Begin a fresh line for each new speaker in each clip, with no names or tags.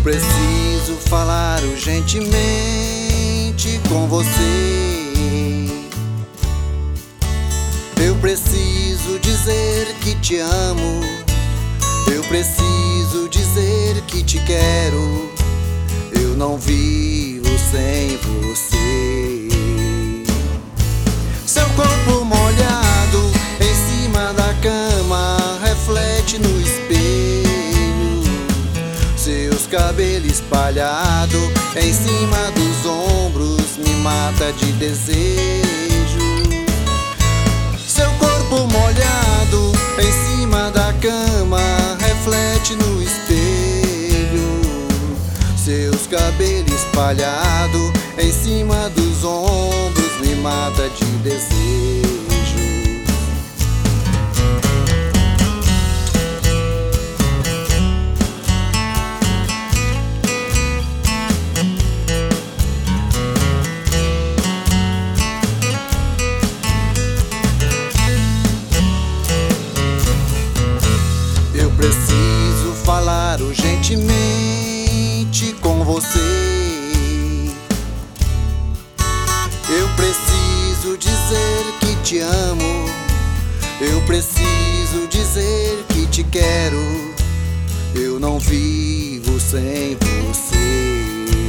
preciso falar urgentemente com você. Eu preciso dizer que te amo. Eu preciso dizer que te quero. Eu não vivo sem você. Seu corpo molhado em cima da cama reflete no espelho. Seus cabelos espalhados em cima dos ombros me mata de desejo. Seu corpo molhado em cima da cama reflete no espelho. Seus cabelos espalhados em cima dos ombros me mata de desejo. Eu preciso falar urgentemente com você. Eu preciso dizer que te amo. Eu preciso dizer que te quero. Eu não vivo sem você.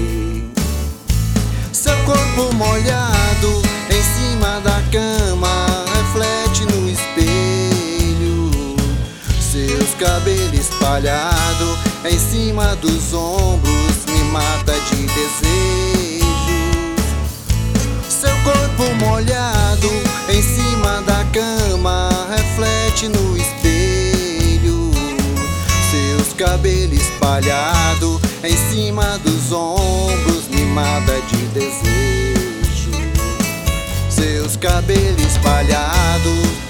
Seu corpo molhado em cima da cama reflete no espelho. Seus cabelos espalhados em cima dos ombros me mata de desejo. Seu corpo molhado em cima da cama reflete no espelho. Seus cabelos espalhados em cima dos ombros me mata de desejo. Seus cabelos espalhados